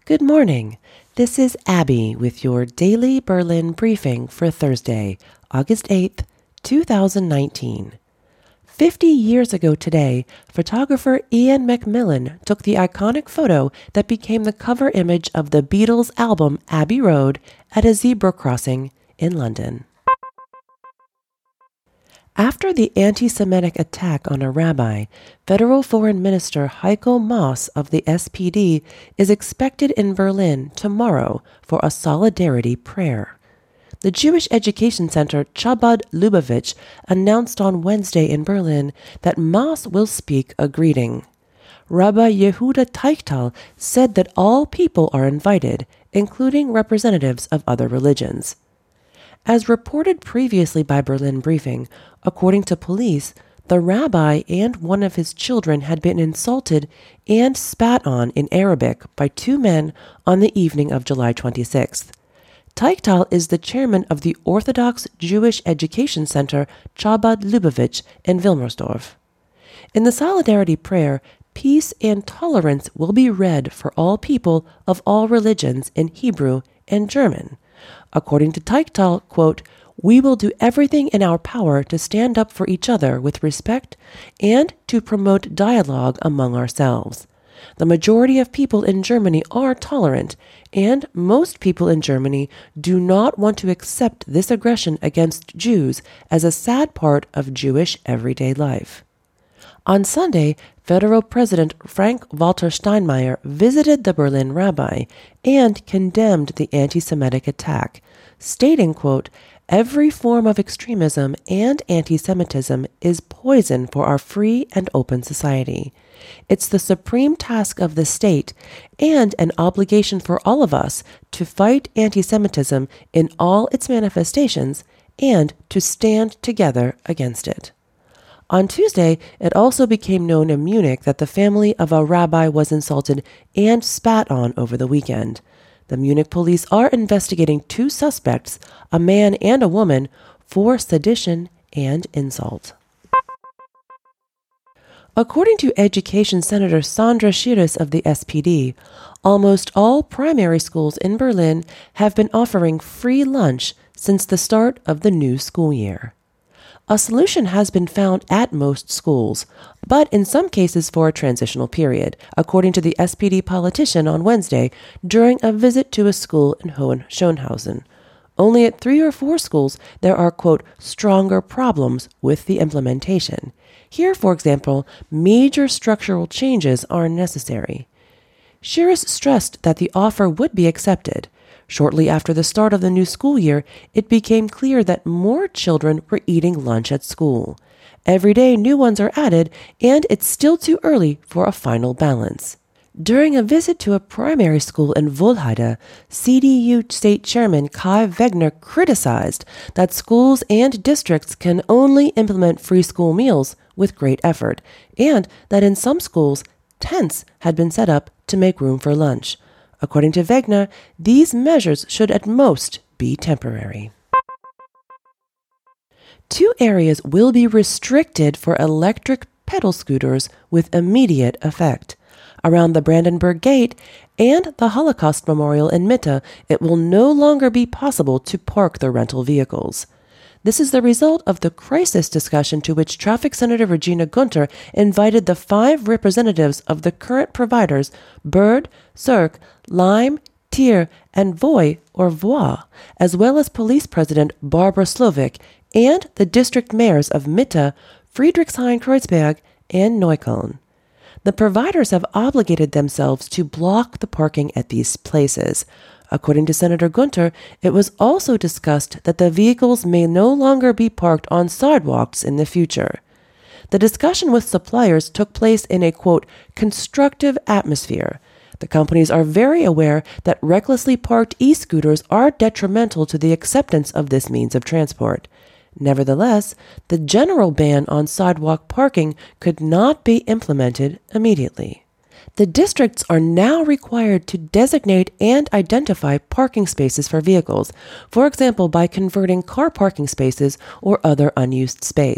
Good morning. This is Abby with your daily Berlin briefing for Thursday, August 8th, 2019. 50 years ago today, photographer Ian McMillan took the iconic photo that became the cover image of the Beatles' album Abbey Road at a zebra crossing in London. After the anti-Semitic attack on a rabbi, Federal Foreign Minister Heiko Maas of the SPD is expected in Berlin tomorrow for a solidarity prayer. The Jewish Education Center Chabad Lubavitch announced on Wednesday in Berlin that Maas will speak a greeting. Rabbi Yehuda Teichtal said that all people are invited, including representatives of other religions. As reported previously by Berlin Briefing, according to police, the rabbi and one of his children had been insulted and spat on in Arabic by two men on the evening of July 26th. Teichtal is the chairman of the Orthodox Jewish Education Center Chabad Lubavitch in Wilmersdorf. In the solidarity prayer, peace and tolerance will be read for all people of all religions in Hebrew and German. According to Teichtal, quote, "We will do everything in our power to stand up for each other with respect and to promote dialogue among ourselves. The majority of people in Germany are tolerant, and most people in Germany do not want to accept this aggression against Jews as a sad part of Jewish everyday life." On Sunday, Federal President Frank-Walter Steinmeier visited the Berlin rabbi and condemned the anti-Semitic attack, stating, quote, "Every form of extremism and anti-Semitism is poison for our free and open society. It's the supreme task of the state and an obligation for all of us to fight anti-Semitism in all its manifestations and to stand together against it." On Tuesday, it also became known in Munich that the family of a rabbi was insulted and spat on over the weekend. The Munich police are investigating two suspects, a man and a woman, for sedition and insult. According to Education Senator Sandra Schiris of the SPD, almost all primary schools in Berlin have been offering free lunch since the start of the new school year. A solution has been found at most schools, but in some cases for a transitional period, according to the SPD politician on Wednesday during a visit to a school in Hohenschönhausen. Only at 3 or 4 schools there are, quote, stronger problems with the implementation. Here, for example, major structural changes are necessary. Schiris stressed that the offer would be accepted. Shortly after the start of the new school year, it became clear that more children were eating lunch at school. Every day, new ones are added, and it's still too early for a final balance. During a visit to a primary school in Wohlheide, CDU State Chairman Kai Wegner criticized that schools and districts can only implement free school meals with great effort, and that in some schools, tents had been set up to make room for lunch. According to Wegner, these measures should at most be temporary. 2 areas will be restricted for electric pedal scooters with immediate effect. Around the Brandenburg Gate and the Holocaust Memorial in Mitte, it will no longer be possible to park the rental vehicles. This is the result of the crisis discussion to which Traffic Senator Regina Gunther invited the 5 representatives of the current providers, Bird, Cirque, Lime, Tier, and Voy, or Voix, as well as Police President Barbara Slovic and the district mayors of Mitte, Friedrichshain-Kreuzberg, and Neukölln. The providers have obligated themselves to block the parking at these places. According to Senator Gunther, it was also discussed that the vehicles may no longer be parked on sidewalks in the future. The discussion with suppliers took place in a, quote, constructive atmosphere. The companies are very aware that recklessly parked e-scooters are detrimental to the acceptance of this means of transport. Nevertheless, the general ban on sidewalk parking could not be implemented immediately. The districts are now required to designate and identify parking spaces for vehicles, for example by converting car parking spaces or other unused space.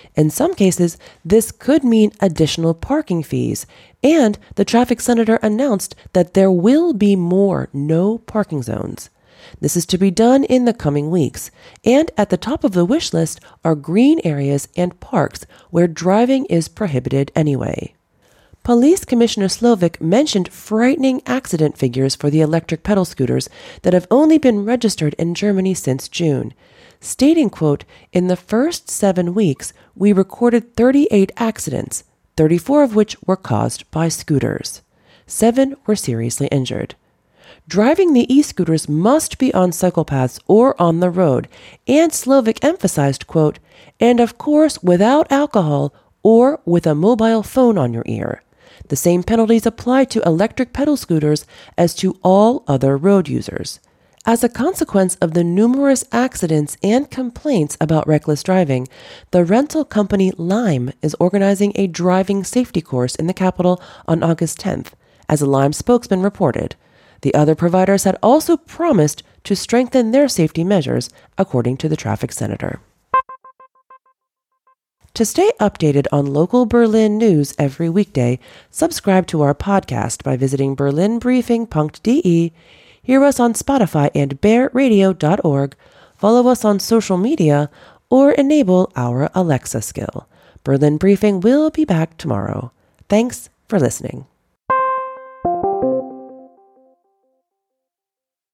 In some cases, this could mean additional parking fees, and the traffic senator announced that there will be more no parking zones. This is to be done in the coming weeks, and at the top of the wish list are green areas and parks where driving is prohibited anyway. Police Commissioner Slovic mentioned frightening accident figures for the electric pedal scooters that have only been registered in Germany since June, stating, quote, "In the first 7 weeks, we recorded 38 accidents, 34 of which were caused by scooters. 7 were seriously injured." Driving the e-scooters must be on cycle paths or on the road, and Slovic emphasized, quote, "and of course without alcohol or with a mobile phone on your ear. The same penalties apply to electric pedal scooters as to all other road users." As a consequence of the numerous accidents and complaints about reckless driving, the rental company Lime is organizing a driving safety course in the capital on August 10th, as a Lime spokesman reported. The other providers had also promised to strengthen their safety measures, according to the traffic senator. To stay updated on local Berlin news every weekday, subscribe to our podcast by visiting berlinbriefing.de, hear us on Spotify and bearradio.org, follow us on social media, or enable our Alexa skill. Berlin Briefing will be back tomorrow. Thanks for listening.